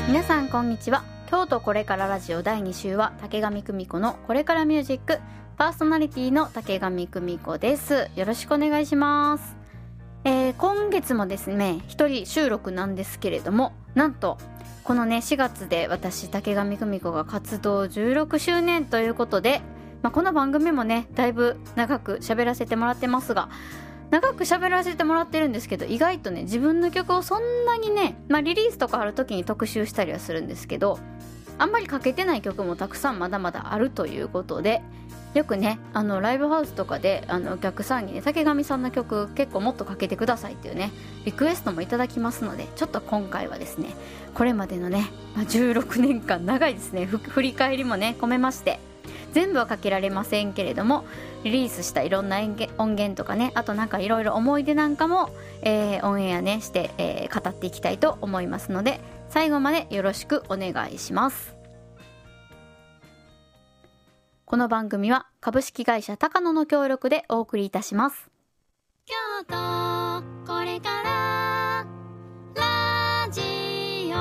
皆さんこんにちは。京都これからラジオ第2週は竹上久美子のこれからミュージック、パーソナリティの竹上久美子です。よろしくお願いします。今月もですね一人収録なんですけれども、なんとこのね4月で私竹上久美子が活動16周年ということで、この番組もねだいぶ長く喋らせてもらってますが、長く喋らせてもらってるんですけど、意外とね自分の曲をそんなにね、リリースとかある時に特集したりはするんですけど、あんまりかけてない曲もたくさんまだまだあるということで、よくねライブハウスとかでお客さんにね竹上さんの曲結構もっとかけてくださいっていうねリクエストもいただきますので、ちょっと今回はですねこれまでのね、16年間長いですね振り返りもね込めまして、全部はかけられませんけれどもリリースしたいろんな音源とかね、あとなんかいろいろ思い出なんかも、オンエアねして、語っていきたいと思いますので、最後までよろしくお願いします。この番組は株式会社高野の協力でお送りいたします。京都これからラジオ。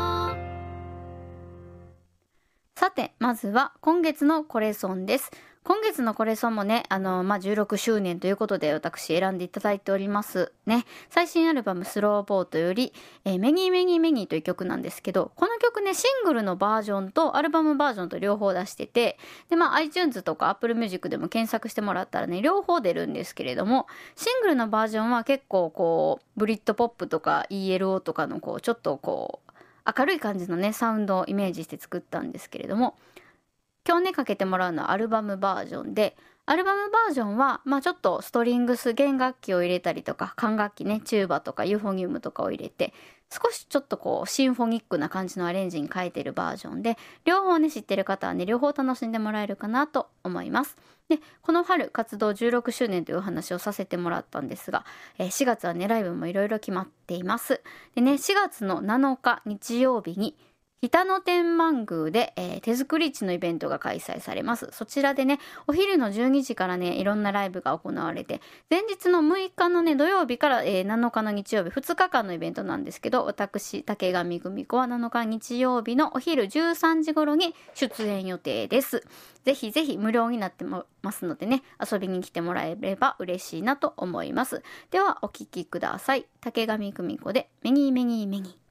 さてまずは今月のコレソンです。今月のコレソンもね16周年ということで私選んでいただいておりますね。最新アルバムスローボートより、メニーメニーメニーという曲なんですけど、この曲ねシングルのバージョンとアルバムバージョンと両方出してて、でiTunes とか Apple Music でも検索してもらったらね両方出るんですけれども、シングルのバージョンは結構こうブリッドポップとか ELO とかのこうちょっとこう明るい感じのねサウンドをイメージして作ったんですけれども、今日ねかけてもらうのはアルバムバージョンで、アルバムバージョンはちょっとストリングス弦楽器を入れたりとか管楽器ねチューバとかユーフォニウムとかを入れて、少しちょっとこうシンフォニックな感じのアレンジに変えてるバージョンで、両方ね知ってる方はね両方楽しんでもらえるかなと思います。でこの春活動16周年というお話をさせてもらったんですが、4月はねライブもいろいろ決まっています。でね4月の7日日曜日に北野天満宮で、手作り市のイベントが開催されます。そちらでねお昼の12時からねいろんなライブが行われて、前日の6日のね土曜日から、7日の日曜日2日間のイベントなんですけど、私竹上久美子は7日日曜日のお昼13時頃に出演予定です。ぜひぜひ無料になってますのでね遊びに来てもらえれば嬉しいなと思います。ではお聴きください。竹上久美子でメニーメニーメニー。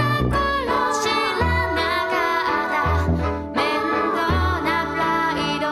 「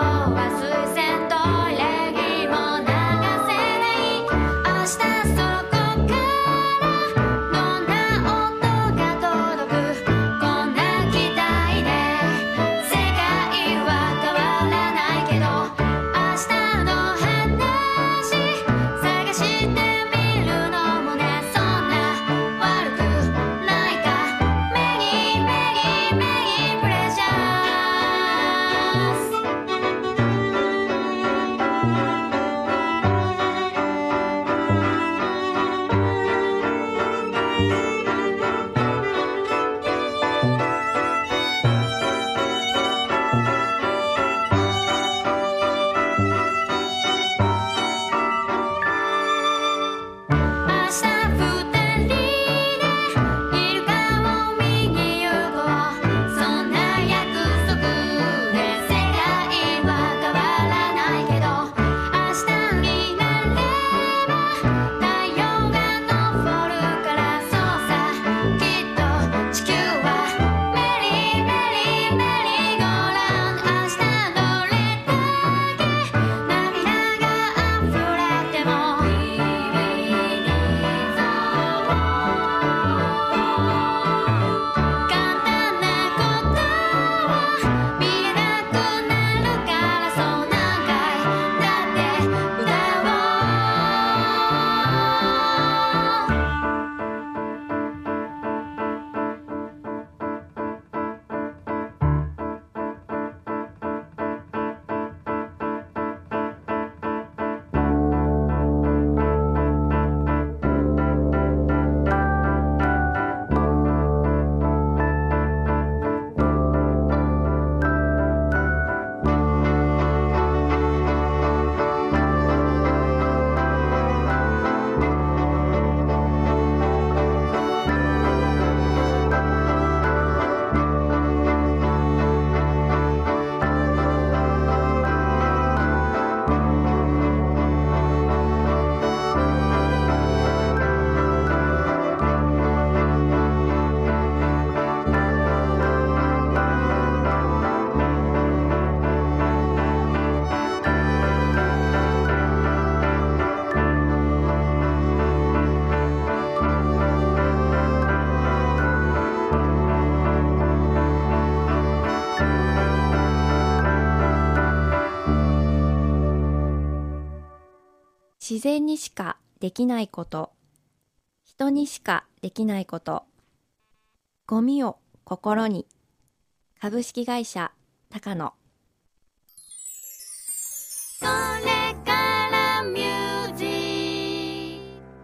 自然にしかできないこと、人にしかできないこと、ゴミを心に。株式会社高野。 それからミュージッ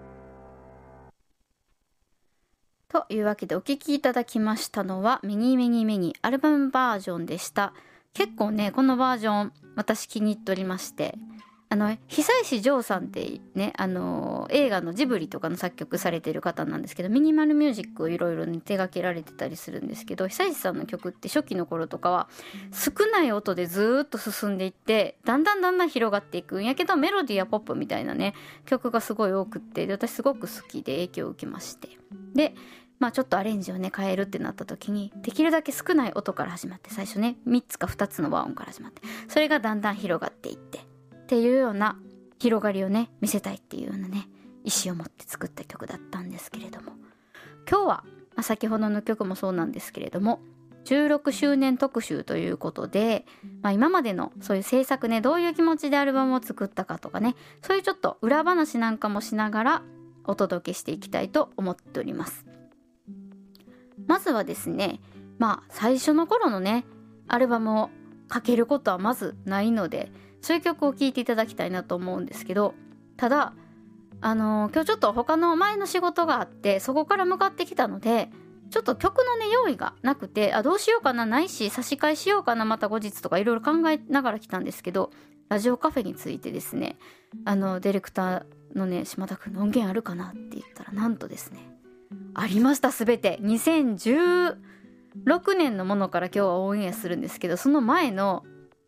クというわけでお聴きいただきましたのはメニメニメニアルバムバージョンでした。結構ねこのバージョン私気に入っておりまして、久石譲さんってね、映画のジブリとかの作曲されている方なんですけど、ミニマルミュージックをいろいろ手掛けられてたりするんですけど、久石さんの曲って初期の頃とかは少ない音でずーっと進んでいってだんだん広がっていくんやけど、メロディーやポップみたいなね曲がすごい多くって、で私すごく好きで影響を受けまして、でちょっとアレンジをね変えるってなった時にできるだけ少ない音から始まって、最初ね3つか2つの和音から始まって、それがだんだん広がっていってっていうような広がりをね見せたいっていうようなね意思を持って作った曲だったんですけれども、今日は、先ほどの曲もそうなんですけれども16周年特集ということで、今までのそういう制作ね、どういう気持ちでアルバムを作ったかとかね、そういうちょっと裏話なんかもしながらお届けしていきたいと思っております。まずはですね、最初の頃のねアルバムをかけることはまずないので、そういう曲を聴いていただきたいなと思うんですけど、ただ今日ちょっと他の前の仕事があってそこから向かってきたので、ちょっと曲のね用意がなくて、どうしようかな、ないし差し替えしようかな、また後日とかいろいろ考えながら来たんですけど、ラジオカフェについてですね、ディレクターのね島田くんの音源あるかなって言ったら、なんとですねありました。すべて2016年のものから今日はオンエアするんですけど、その前の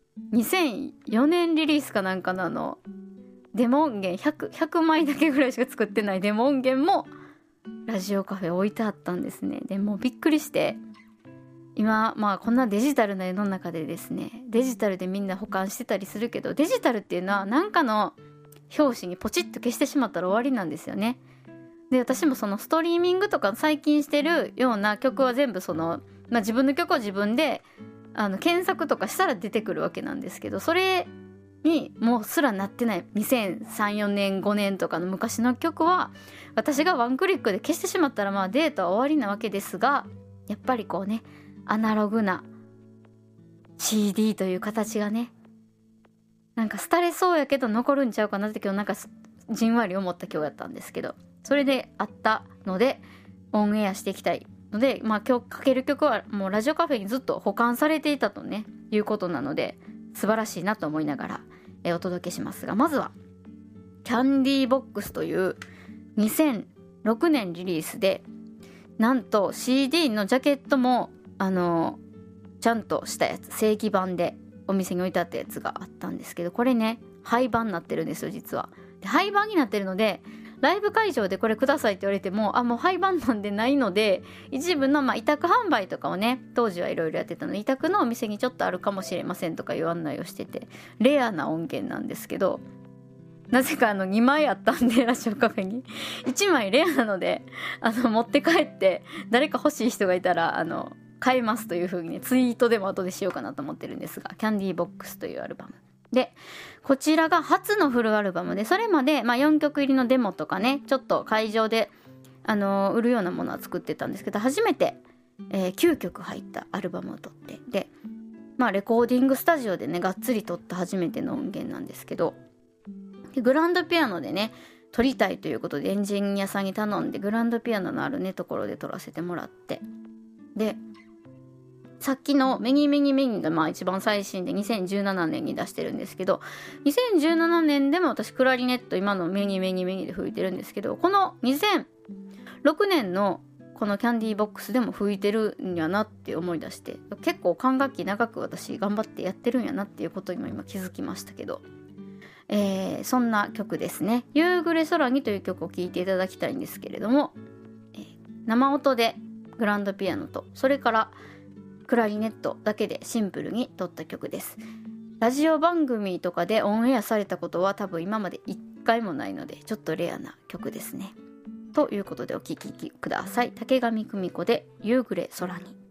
2004年リリースかなんかのデモ音源 100枚だけぐらいしか作ってないデモ音源もラジオカフェ置いてあったんですね。でもうびっくりして、今こんなデジタルな世の中でですね、デジタルでみんな保管してたりするけど、デジタルっていうのは何かの表紙にポチッと消してしまったら終わりなんですよね。で私もそのストリーミングとか最近してるような曲は全部自分の曲を自分で検索とかしたら出てくるわけなんですけど、それにもうすらなってない2003、4年5年とかの昔の曲は私がワンクリックで消してしまったらデータは終わりなわけですが、やっぱりこうねアナログな CD という形がね、なんか廃れそうやけど残るんちゃうかなって今日なんかじんわり思った今日やったんですけど、それであったのでオンエアしていきたいので、今日かける曲はもうラジオカフェにずっと保管されていたとねいうことなので、素晴らしいなと思いながら、お届けしますが、まずはキャンディーボックスという2006年リリースで、なんと CD のジャケットもちゃんとしたやつ、正規版でお店に置いてあったやつがあったんですけど、これね廃盤になってるんですよ実は。で廃盤になってるのでライブ会場でこれくださいって言われてももう廃盤なんでないので、一部の委託販売とかをね当時はいろいろやってたので、委託のお店にちょっとあるかもしれませんとかいう案内をしてて、レアな音源なんですけど、なぜか2枚あったんでラジオカフェに1枚レアなので持って帰って誰か欲しい人がいたら買えますという風にねツイートでも後でしようかなと思ってるんですが、キャンディーボックスというアルバムで、こちらが初のフルアルバムで、それまで4曲入りのデモとかねちょっと会場で売るようなものは作ってたんですけど、初めて、9曲入ったアルバムを撮って、でレコーディングスタジオでねがっつり撮った初めての音源なんですけど、でグランドピアノでね撮りたいということでエンジニアさんに頼んで、グランドピアノのあるねところで撮らせてもらって、でさっきのメニメニメニが一番最新で2017年に出してるんですけど、2017年でも私クラリネット今のメニメニメニで吹いてるんですけど、この2006年のこのキャンディーボックスでも吹いてるんやなって思い出して、結構管楽器長く私頑張ってやってるんやなっていうことにも今気づきましたけど、そんな曲ですね。夕暮れ空にという曲を聴いていただきたいんですけれども、生音でグランドピアノとそれからクラリネットだけでシンプルに撮った曲です。ラジオ番組とかでオンエアされたことは多分今まで一回もないので、ちょっとレアな曲ですね。ということでお聴きください。竹上久美子で夕暮れ空に。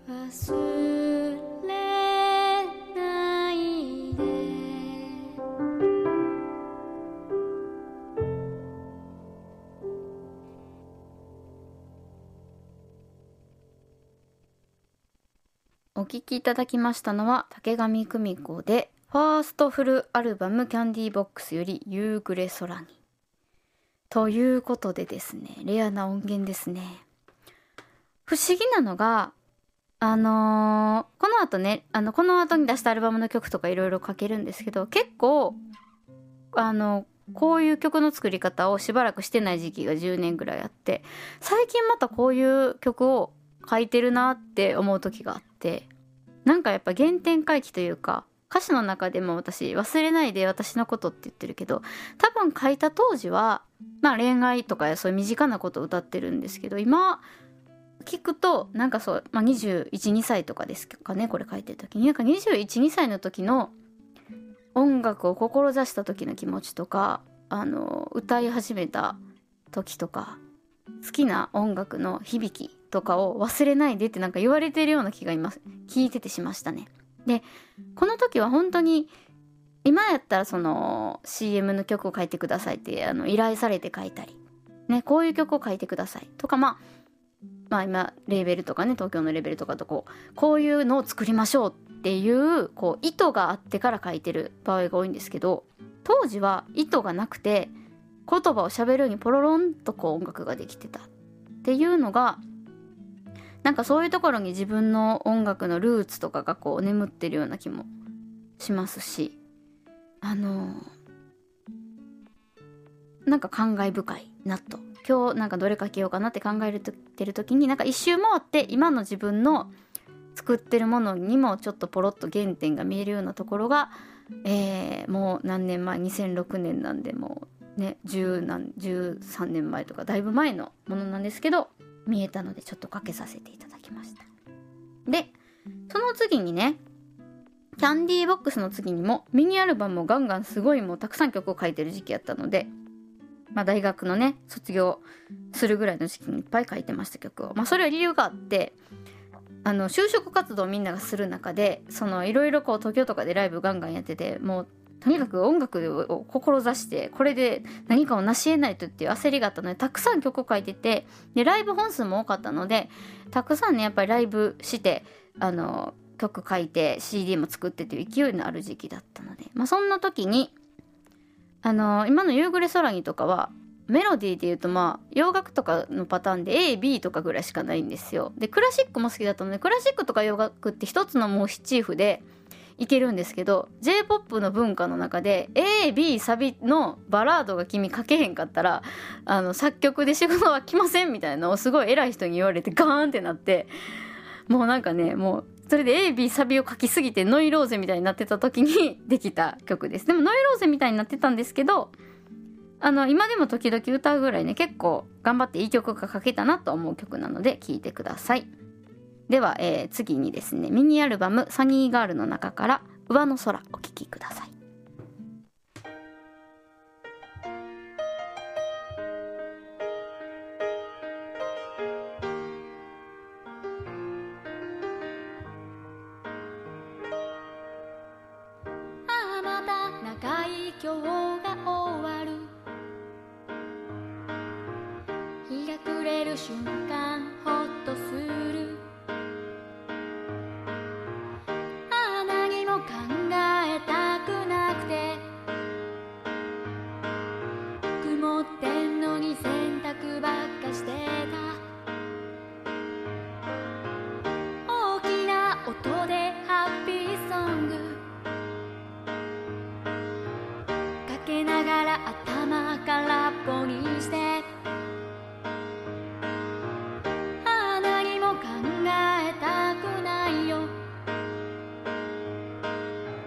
忘れないで。お聴きいただきましたのは竹上久美子でファーストフルアルバムキャンディーボックスより夕暮れ空にということでですね、レアな音源ですね。不思議なのがこの後ね、この後に出したアルバムの曲とかいろいろ書けるんですけど、結構こういう曲の作り方をしばらくしてない時期が10年ぐらいあって、最近またこういう曲を書いてるなって思う時があって、なんかやっぱ原点回帰というか、歌詞の中でも私忘れないで私のことって言ってるけど、多分書いた当時はまあ恋愛とかそういう身近なことを歌ってるんですけど、今聞くとなんかそう、まあ、21、2歳とかですかね、これ書いてる時になんか21、2歳の時の音楽を志した時の気持ちとか、歌い始めた時とか、好きな音楽の響きとかを忘れないでってなんか言われてるような気が今聞いててしましたね。でこの時は本当に今やったらその CM の曲を書いてくださいって依頼されて書いたりね、こういう曲を書いてくださいとか、まあ今レーベルとかね、東京のレーベルとかとこういうのを作りましょうっていう意図があってから書いてる場合が多いんですけど、当時は意図がなくて言葉を喋るようにポロロンと音楽ができてたっていうのが、なんかそういうところに自分の音楽のルーツとかが眠ってるような気もしますし、なんか感慨深いなと。今日なんかどれ書けようかなって考えてる時に、なんか一周回って今の自分の作ってるものにもちょっとポロッと原点が見えるようなところが、もう何年前、2006年なんでもうね13年前とかだいぶ前のものなんですけど見えたので、ちょっとかけさせていただきました。でその次にね、キャンディーボックスの次にもミニアルバムをガンガンすごいもうたくさん曲を書いてる時期やったので、まあ大学のね卒業するぐらいの時期にいっぱい書いてました曲を。まあそれは理由があって、就職活動をみんながする中で、いろいろ東京とかでライブガンガンやってて、もうとにかく音楽を志してこれで何かを成し得ないとっていう焦りがあったので、たくさん曲を書いてて、でライブ本数も多かったのでたくさんねやっぱりライブして曲書いて CD も作ってっていう勢いのある時期だったので、まあそんな時に今の夕暮れ空にとかはメロディーで言うとまあ洋楽とかのパターンで A、B とかぐらいしかないんですよ。でクラシックも好きだったので、クラシックとか洋楽って一つのモチーフでいけるんですけど、 J-POP の文化の中で A、B サビのバラードが君書けへんかったら作曲で仕事は来ませんみたいなのをすごい偉い人に言われてガーンってなって、もうなんかね、もうそれで A、B サビを書きすぎてノイローゼみたいになってた時にできた曲です。でもノイローゼみたいになってたんですけど、今でも時々歌うぐらいね、結構頑張っていい曲が書けたなと思う曲なので聴いてください。では、次にですね、ミニアルバムサニーガールの中から上の空お聴きください。また長い今日が終わる、日が暮れる瞬間ほっとする、何も考えたくなくて、曇ってんのに洗濯ばっかしてた、大きな音でハッピーソングかけながら頭空っぽにして、何も考えたくないよ、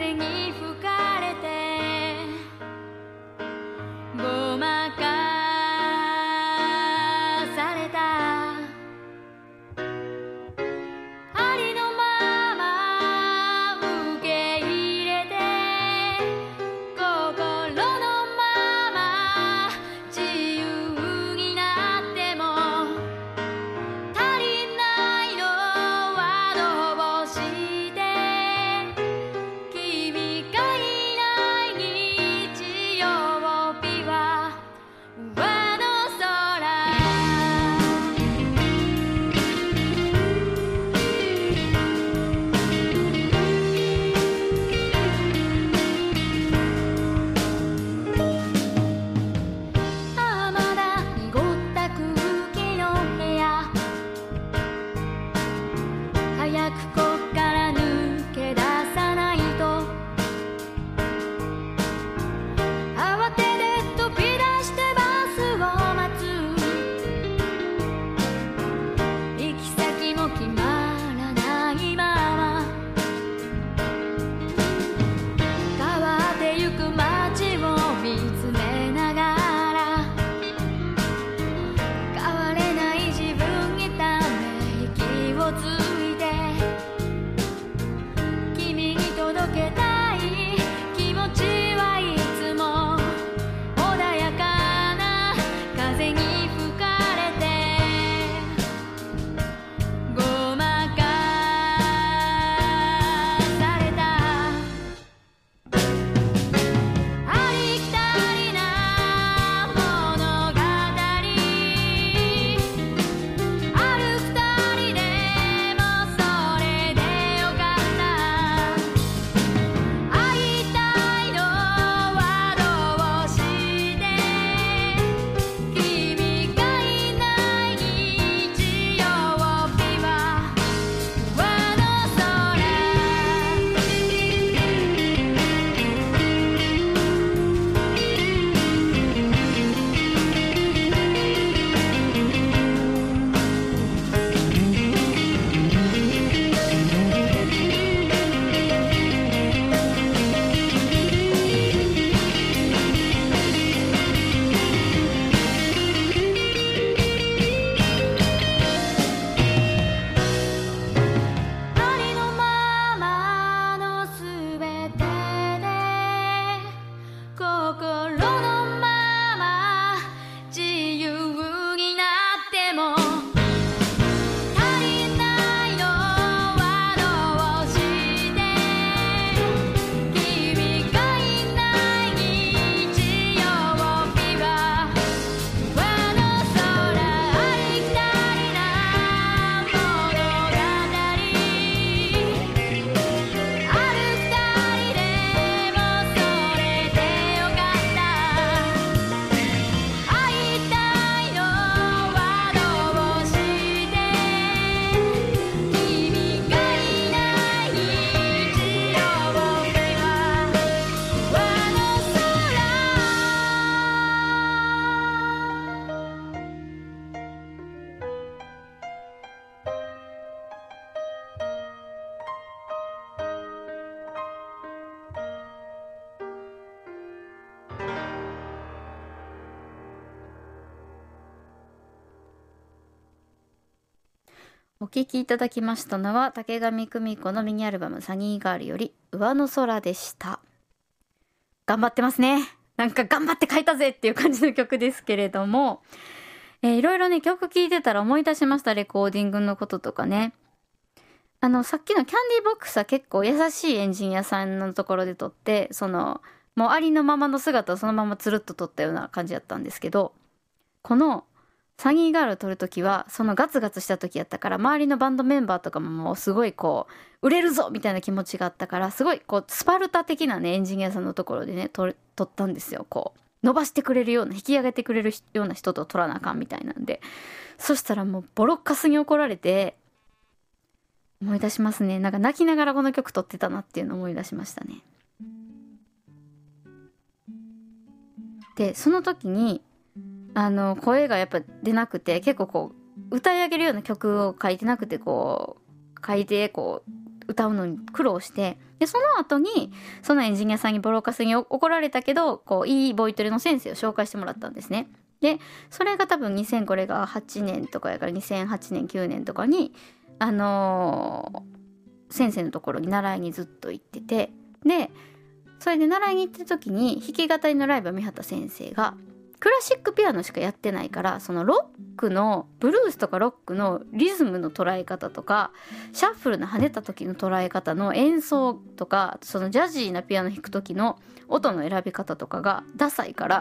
風に吹かれてごまかされたありのまま受け入れて心のまま自由になっても足りないのはどうして君がいない日曜日は上の空あまだ濁った空気の部屋早くこっから抜け出さないと慌てて飛び出してバスを待つ行き先も決まらないまま変わってゆく街を見つめながら変われない自分にため息をついて君に届けたい気持ちはいつも穏やかな風に吹かれてごまかされたありきたりな物語ある二人でもそれでよかった会いたいのはどうして君がいない日曜日は上の空ありのままのすべてで心のまま自由になっても足りないのはどうして君がいない日曜日は上の空ありきたりな物語ある二人でもそれでよかった会いたいのはどうして君がいない日曜日は上の空お聴きいただきましたのは竹上久美子のミニアルバムサニーガールより上の空でした。頑張ってますね。なんか頑張って書いたぜっていう感じの曲ですけれども、いろいろね曲聴いてたら思い出しました。レコーディングのこととかね。さっきのキャンディーボックスは結構優しいエンジニアさんのところで撮って、もうありのままの姿をそのままつるっと撮ったような感じだったんですけど、このサニーガールを撮るときはそのガツガツした時やったから、周りのバンドメンバーとかももうすごいこう売れるぞみたいな気持ちがあったから、すごいこうスパルタ的なねエンジニアさんのところでね撮ったんですよ。こう伸ばしてくれるような、引き上げてくれるような人と撮らなあかんみたいなんで、そしたらもうボロッカスに怒られて、思い出しますね。なんか泣きながらこの曲撮ってたなっていうのを思い出しましたね。でその時に声がやっぱ出なくて、結構こう歌い上げるような曲を書いてなくて、こう書いてこう歌うのに苦労して、でその後にそのエンジニアさんにボロカスに怒られたけどこういいボイトレの先生を紹介してもらったんですね。でそれが多分これが8年とかやから2008年9年とかに先生のところに習いにずっと行ってて、でそれで習いに行ってる時に弾き語りのライブを見はった先生がクラシックピアノしかやってないから、そのロックのブルースとかロックのリズムの捉え方とかシャッフルの跳ねた時の捉え方の演奏とか、そのジャジーなピアノ弾く時の音の選び方とかがダサいから、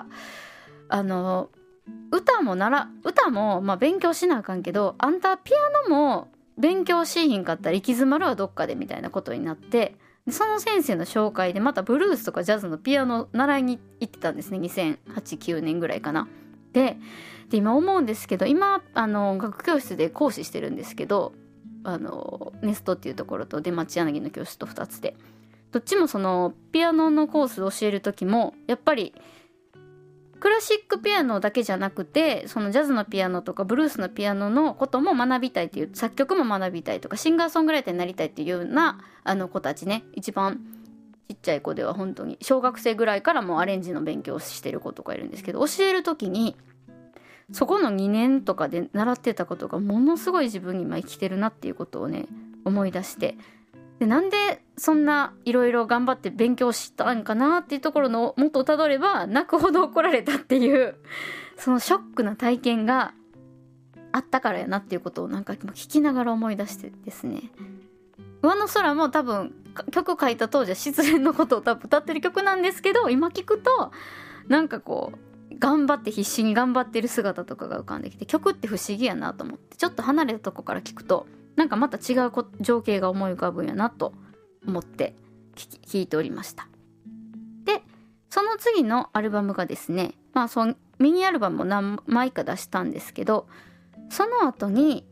歌もまあ勉強しなあかんけど、あんたピアノも勉強しひんかったら行き詰まるわどっかでみたいなことになって、その先生の紹介でまたブルースとかジャズのピアノ習いに行ってたんですね。2008、9年ぐらいかな。で今思うんですけど、今学教室で講師してるんですけど、ネストっていうところと出町柳の教室と2つで、どっちもそのピアノのコースを教える時もやっぱりクラシックピアノだけじゃなくて、そのジャズのピアノとかブルースのピアノのことも学びたいっていう、作曲も学びたいとかシンガーソングライターになりたいっていうような子たちね、一番ちっちゃい子では本当に小学生ぐらいからもうアレンジの勉強をしてる子とかいるんですけど、教える時にそこの2年とかで習ってたことがものすごい自分に今生きてるなっていうことをね思い出して、でなんでそんないろいろ頑張って勉強したんかなっていうところの元をたどれば、泣くほど怒られたっていうそのショックな体験があったからやなっていうことをなんか聞きながら思い出してですね、上の空も多分曲書いた当時は失恋のことを多分歌ってる曲なんですけど、今聞くとなんかこう頑張って必死に頑張ってる姿とかが浮かんできて、曲って不思議やなと思って、ちょっと離れたとこから聞くとなんかまた違う情景が思い浮かぶんやなと思って聞いておりました。でその次のアルバムがですね、まあそのミニアルバムを何枚か出したんですけど、その後に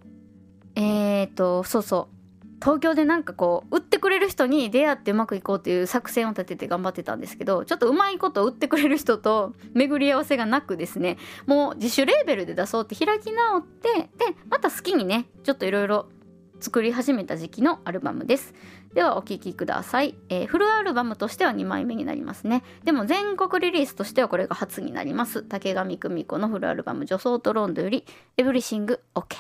東京でなんかこう売ってくれる人に出会ってうまくいこうという作戦を立てて頑張ってたんですけど、ちょっとうまいこと売ってくれる人と巡り合わせがなくですね、もう自主レーベルで出そうって開き直って、でまた好きにねちょっといろいろ作り始めた時期のアルバムです。ではお聴きください。フルアルバムとしては2枚目になりますね。でも全国リリースとしてはこれが初になります。竹上久美子のフルアルバム女装とロンドよりエブリシング OK。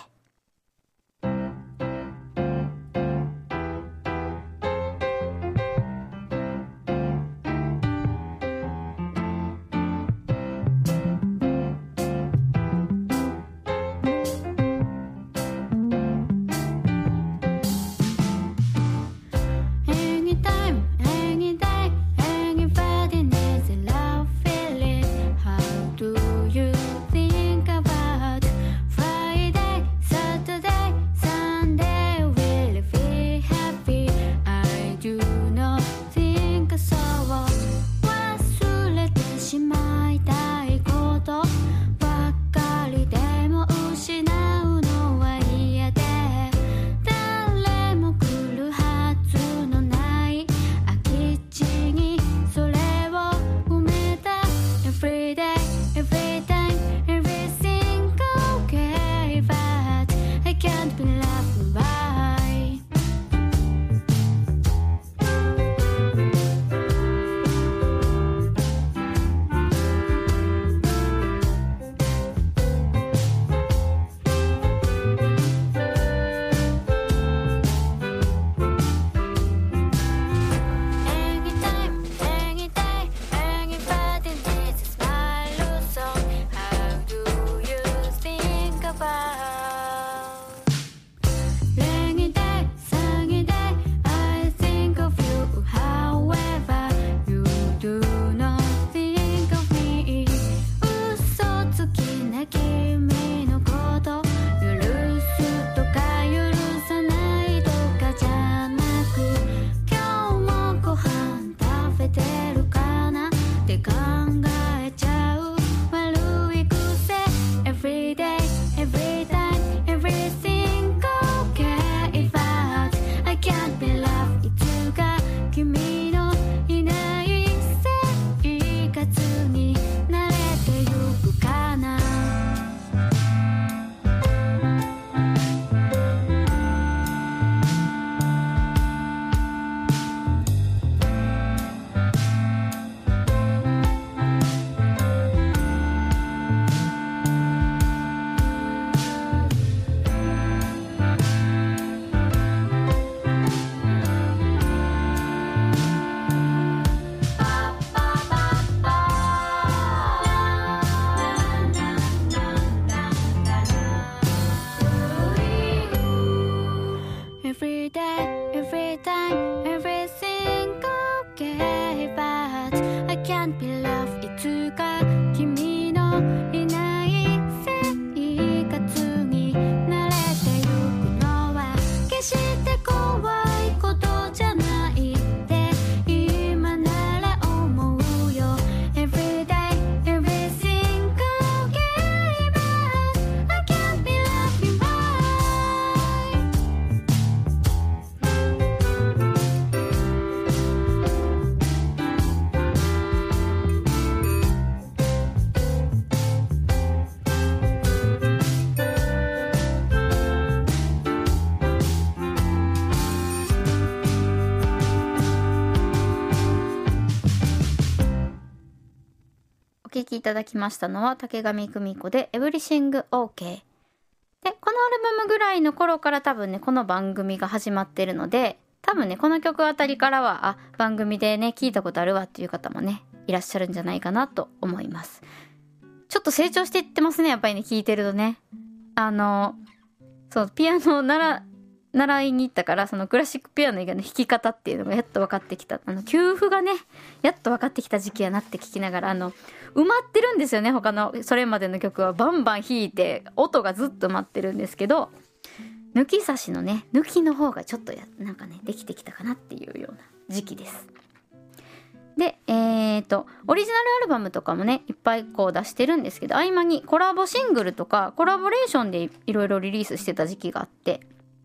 Do you think about Friday? can't be love いつか君のいない生活に慣れてゆくのは決して怖いことじゃないって今なら思うよ Every day every single day but I can't be love you moreお聴きいただきましたのは竹上久美子で Everything OK で、このアルバムぐらいの頃から多分ねこの番組が始まってるので、多分ねこの曲あたりからは番組でね聞いたことあるわっていう方もねいらっしゃるんじゃないかなと思います。ちょっと成長していってますね、やっぱりね聞いてるとね。そうピアノを習いに行ったから、そのクラシックピアノ以外の弾き方っていうのがやっと分かってきた。給付がねやっと分かってきた時期やなって聞きながら、埋まってるんですよね、他のそれまでの曲はバンバン弾いて音がずっと埋まってるんですけど、抜き差しのね抜きの方がちょっとなんかねできてきたかなっていうような時期です。でオリジナルアルバムとかもねいっぱいこう出してるんですけど、合間にコラボシングルとかコラボレーションでいろいろリリースしてた時期があって、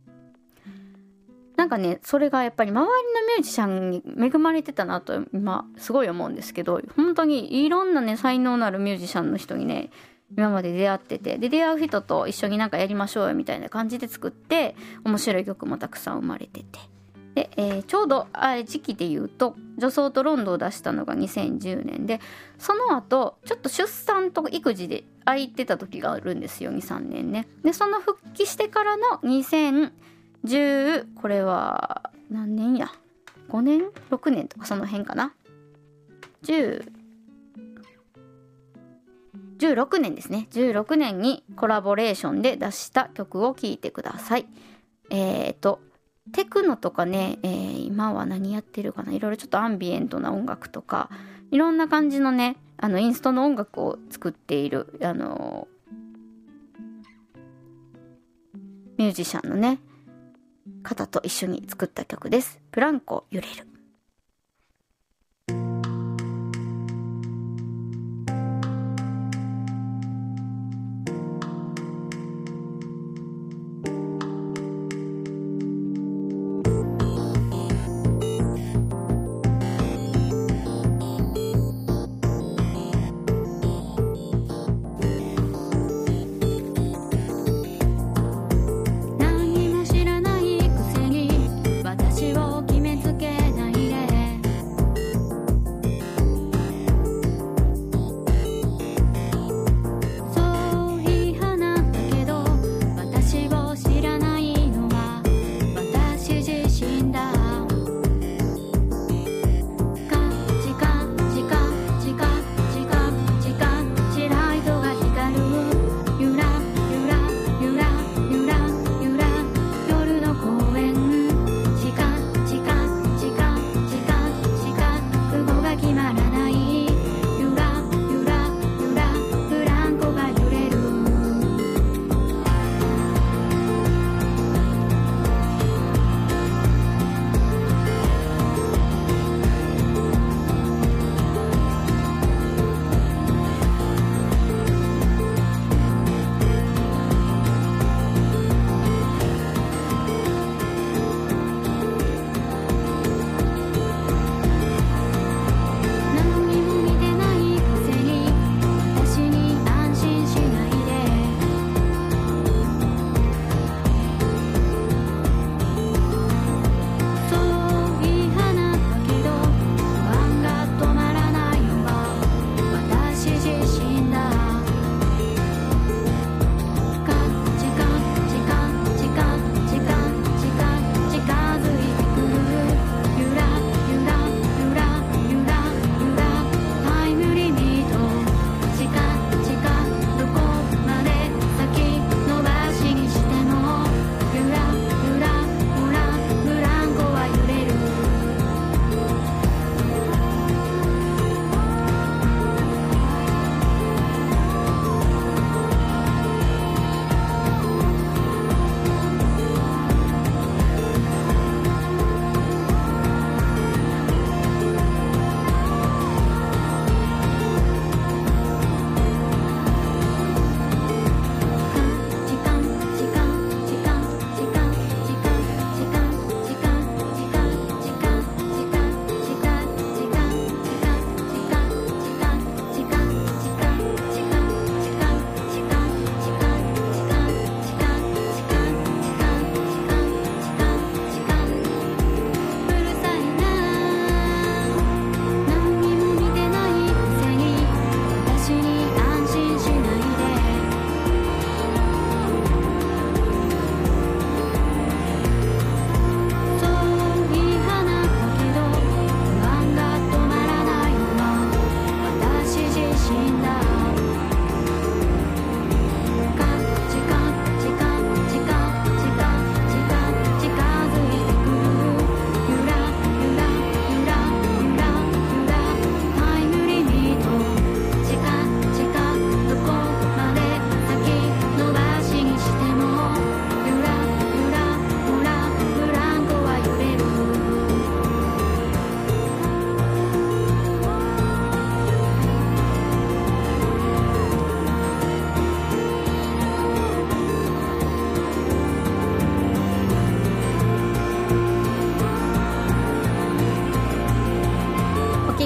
なんかねそれがやっぱり周りのミュージシャンに恵まれてたなと今すごい思うんですけど、本当にいろんなね才能のあるミュージシャンの人にね今まで出会ってて、で出会う人と一緒になんかやりましょうよみたいな感じで作って面白い曲もたくさん生まれてて、で、ちょうど時期で言うと女装とロンドを出したのが2010年で、その後ちょっと出産と育児で空いてた時があるんですよ、 2,3 年ね。でその復帰してからの2010、これは何年や5年6年とかその辺かな、16年ですね。16年にコラボレーションで出した曲を聴いてください。テクノとかね、今は何やってるかな、いろいろちょっとアンビエントな音楽とかいろんな感じのねインストの音楽を作っているミュージシャンのね方と一緒に作った曲です。ブランコ揺れる。何も知らないくせに私を決めつけない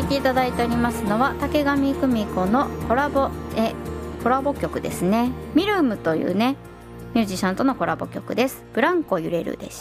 聴きいただいておりますのは竹上久美子のコラボ曲ですね。ミルームというねミュージシャンとのコラボ曲です。ブランコ揺れるでした。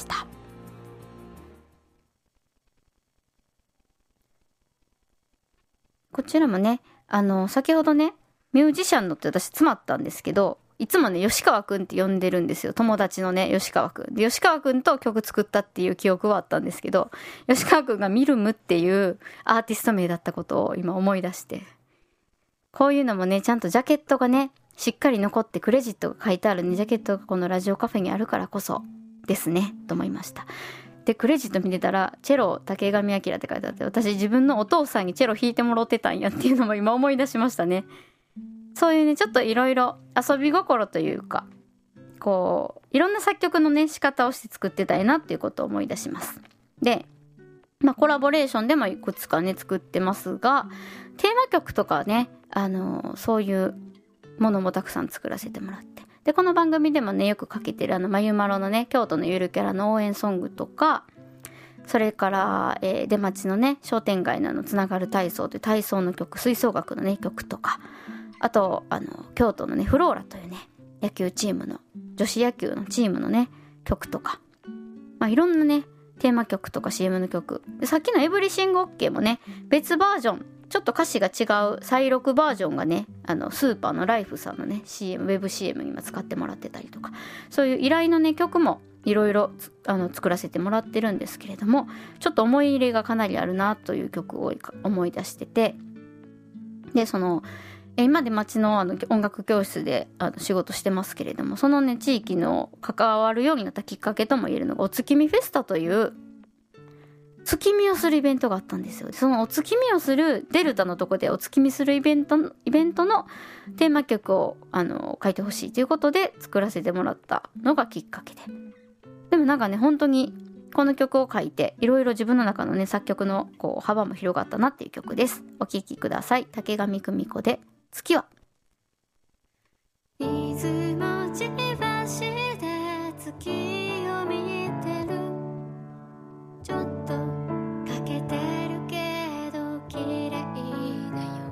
こちらもね先ほどねミュージシャンのって私詰まったんですけど、いつもね吉川くんって呼んでるんですよ。友達のね吉川くんで、吉川くんと曲作ったっていう記憶はあったんですけど、吉川くんがミルムっていうアーティスト名だったことを今思い出して、こういうのもねちゃんとジャケットがねしっかり残ってクレジットが書いてあるねジャケットがこのラジオカフェにあるからこそですねと思いました。でクレジット見てたらチェロ竹上彰って書いてあって、私自分のお父さんにチェロ弾いてもらってたんやっていうのも今思い出しましたね。そういうねちょっといろいろ遊び心というか、こういろんな作曲のね仕方をして作ってたいなっていうことを思い出します。でコラボレーションでもいくつかね作ってますが、テーマ曲とかねそういうものもたくさん作らせてもらって、でこの番組でもねよくかけてるまゆまろのね京都のゆるキャラの応援ソングとか、それから、出町のね商店街のつながる体操という体操の曲、吹奏楽のね曲とか、あと京都のねフローラというね野球チームの女子野球のチームのね曲とか、いろんなねテーマ曲とか CM の曲で、さっきのエブリシングオッケーもね別バージョン、ちょっと歌詞が違う再録バージョンがねスーパーのライフさんのね CM ウェブ CM に今使ってもらってたりとか、そういう依頼のね曲もいろいろ作らせてもらってるんですけれども、ちょっと思い入れがかなりあるなという曲を思い出してて、で今で町の音楽教室で仕事してますけれども、そのね地域の関わるようになったきっかけとも言えるのがお月見フェスタという月見をするイベントがあったんですよ。そのお月見をするデルタのとこでお月見するイベントのテーマ曲を書いてほしいということで作らせてもらったのがきっかけで、でもなんかね本当にこの曲を書いていろいろ自分の中のね作曲の幅も広がったなっていう曲です。お聴きください。竹上久美子で月は。 出雲地橋で月を見てる、ちょっと欠けてるけど綺麗だよ、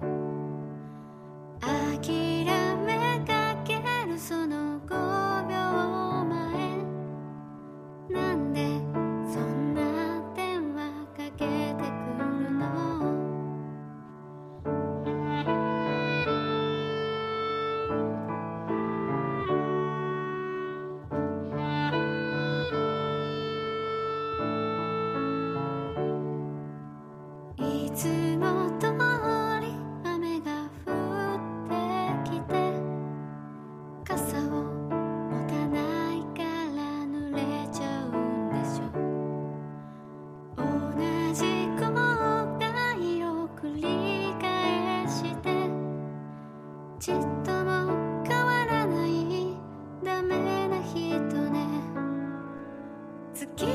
諦めかけるその5秒前、なんでそんな電話かけてくるの、いつも通り雨が降ってきて、傘を持たないから濡れちゃうんでしょ、同じ後悔を繰り返して、ちっとも変わらないダメな人ね、月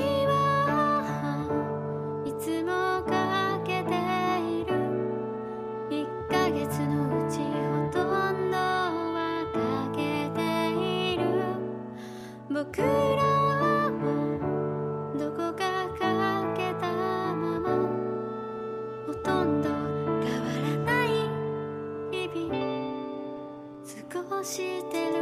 はいつもかけている、1ヶ月のうちほとんどはかけている、僕らもどこかかけたまま、ほとんど変わらない日々過ごしてる。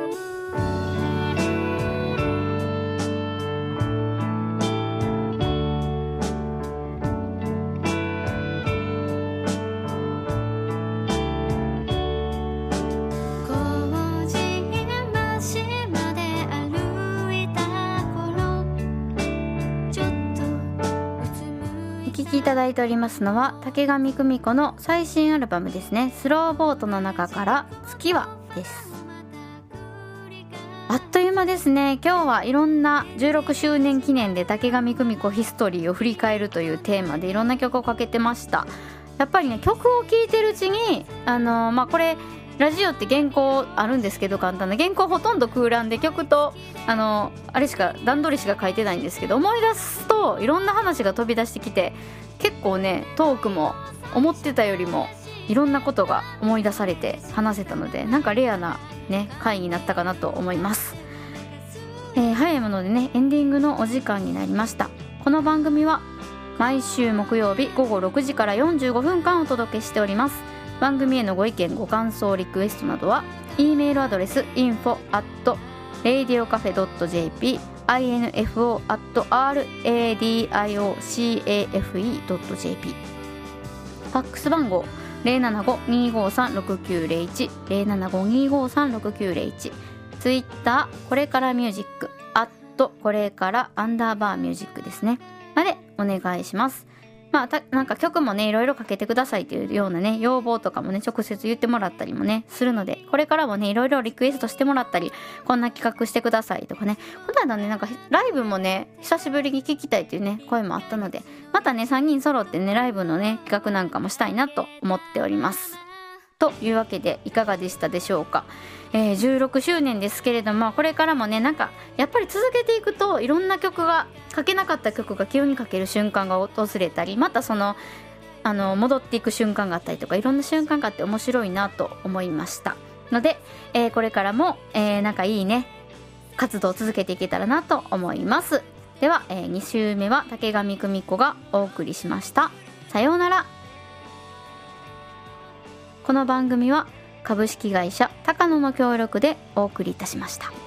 お聴きいただいておりますのは竹上久美子の最新アルバムですね、スローボートの中から月はです。あっという間ですね。今日はいろんな16周年記念で竹上久美子ヒストリーを振り返るというテーマでいろんな曲をかけてました。やっぱりね曲を聴いてるうちにこれラジオって原稿あるんですけど、簡単な原稿ほとんど空欄で曲とあれしか段取りしか書いてないんですけど、思い出すといろんな話が飛び出してきて、結構ねトークも思ってたよりもいろんなことが思い出されて話せたので、なんかレアなね回になったかなと思います。早いものでねエンディングのお時間になりました。この番組は毎週木曜日午後6時から45分間お届けしております。番組へのご意見ご感想リクエストなどは E メールアドレス info@radiocafe.jp info@radiocafe.jp ファックス番号 075-253-6901 075-253-6901 ツイッターこれからミュージックこれから_ミュージックですねまでお願いします。なんか曲もねいろいろかけてくださいというようなね要望とかもね直接言ってもらったりもねするので、これからもねいろいろリクエストしてもらったり、こんな企画してくださいとかね、この間ねなんかライブもね久しぶりに聞きたいというね声もあったので、またね3人揃ってねライブのね企画なんかもしたいなと思っております。というわけでいかがでしたでしょうか。16周年ですけれども、これからもねなんかやっぱり続けていくといろんな曲が書けなかった曲が急に書ける瞬間が訪れたり、またその戻っていく瞬間があったりとか、いろんな瞬間があって面白いなと思いましたので、これからも、なんかいいね活動を続けていけたらなと思います。では、2週目は竹上久美子がお送りしました。さようなら。この番組は株式会社高野の協力でお送りいたしました。